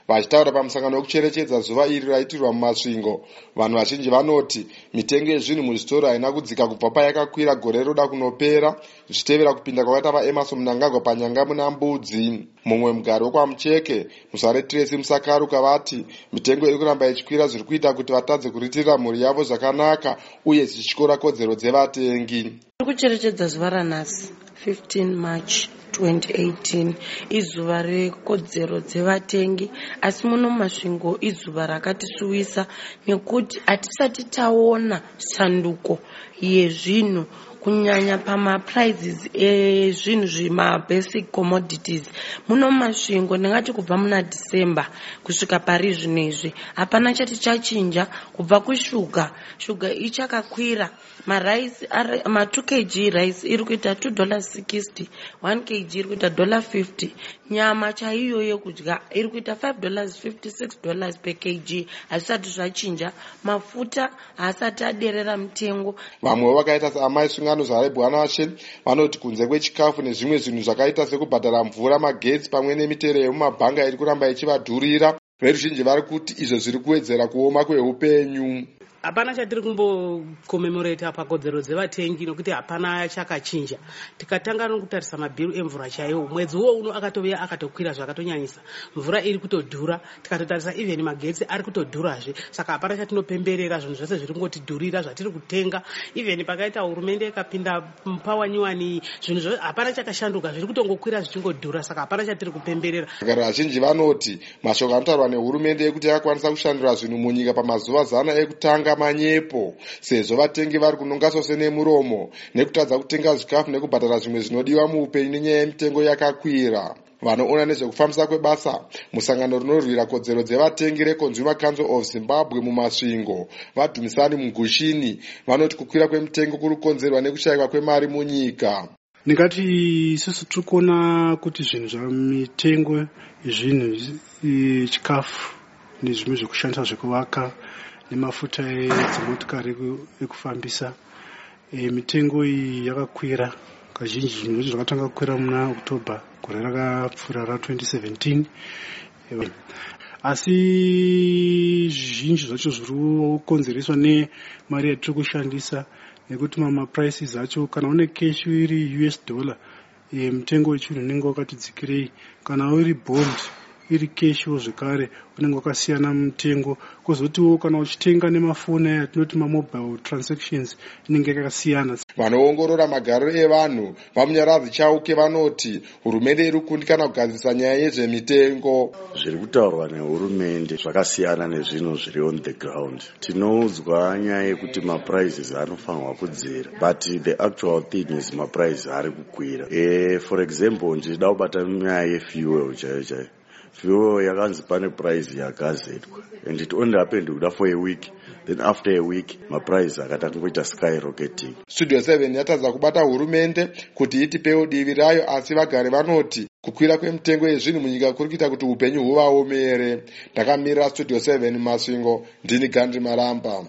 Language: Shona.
Vachitaura pamusangano wekucherechedza zuva iri raitirwa mumasvingo, vanhu vazhinji vanoti mitengo yezvinhu muzvitoro haina kudzika kubva payakakwira gore roda kunopera, zvichitevera kupinda kwakaita vaEmmerson Mnangagwa panyanga muna Mbudzi. Mumwe mugari wekwaMucheke, Musare Tracy Musakaruka, vati mitengo iri kuramba ichikwira zviri kuita kuti vatadze kuriritira mhuri yavo zvakanaka uye zvichikora kodzero dzevatengi. Kucherechedza zuva ranhasi 15 March 2018 izuva rekodzero dzevatengi, asi muno mumasvingo izuva rakatisuwisa nekuti hatisati taona sanduko yezvinhu kunyanya pamaprizes ezvinhu zvimabasic commodities muno mumasvingo. Ndingati kubva muna December kusvika pari zvinezvi hapana chati chachinja. Kubva kushuga, shuga ichakakwira, maraisi ma 2 kg rice iri kuita $2.60, 1 kg iri kuita $50, nyama chaiyo yekudya iri kuita $5.50, $6 per kg. Hazvisati zvachinja, mafuta haasati aderera mutengo. Vamwe vakaita saamai Sungano Zarebwana Washe vanoti kunze kwechikafu nezvimwe zvinhu zvakaita sekubhadhara mvura, magetsi pamwe nemitere yemumabhanga iri kuramba ichivadhurira. Veruzhinji vari kuti izvo zviri kuwedzera kuoma kweupenyu. Hapana chatiri kumbokomemorata pakodzero dzevatengi nokuti hapana chakachinja. Tikatanga nokutarisa mabhiru emvura chaiwo, mwedzi uno akatovira akatokwira zvakatonyanyisa, mvura iri kutodhura. Tikatotarisa even magetsi ari kutodhurazve, saka hapana chatinopemberera, zvinhu zvose zviri kungotidhurira zvatiri kutenga. Even pakaita hurumende ikapinda pawaniwani, zvinhu zvose hapana chakashanduka, zviri kutongokwira zvichingodhura, saka hapana chatiri kupemberera. Vazhinji vanoti mashoko anotaurwa nehurumende ekuti yakwanisa kushandura zvinhu munyika pamazuva 100 ekutanga manyepo, sezvo vatengi vari kunonga sose nemuromo nekutadza kutenga zvikafu nekubhadhara zvimwe zvinodiwa muupenyu nenyaya yemitengo yakakwira. Vanoona nezvekufambisa kwebasa musangano rinorwira kodzero dzevatengi reConsumer Council of Zimbabwe mumasvingo, Vadhumisani Mugushini, vanoti kukwira kwemitengo kuri kukonzerwa nekushayikwa kwemari munyika. Ndingati isusu tikuona kuti zvinhu zvamitengo zvinhu chikafu nezvimwe zvekushandisa zvekuvaka nemafuta edzimotokari ekufambisa, mitengo iyi yakakwira kazhinji. Zvinhu zvakatanga kukwira muna October gore rakapfuura ra2017, asi zvizhinji zvacho zviri kukonzereswa nemari yatiri kushandisa, nekuti prices acho kana une cash iri $, mitengo wechinhu unenge wakati dzikirei. Kana uri bond iri cash zvekare unenge wakasiyana mutengo. Kwozotiwo kana uchitenga nemafoni yatinoti mobile transactions inenge yakasiyana. Vanoongorora magariro evanhu vamunyaradzi Chauke vanoti hurumende iri kukundikana kugadzirisa nyaya yezvemitengo. Zviri kutaurwa nehurumende zvakasiyana nezvinhu zviri on the ground. Tinoudzwa nyaya yekuti maprizes anofanirwa kudzira, but the actual thing is maprizes ari kukwira. For example, ndinoda kubata nyaya yefuel chaiyo. Fuel yakanzi pane price yakazedwa, and it only happened for a week. Then after a week, price akatanga kuita skyrocketing. Studio 7 yatadza kubata hurumende kuti itipewo divi rayo, asi vagari vanoti kukwira kwemitengo yezvinhu munyika kuri kuita kuti upenyu huvaomere. Ndakamirira Studio 7 Masvingo, ndini Gandhi Maramba.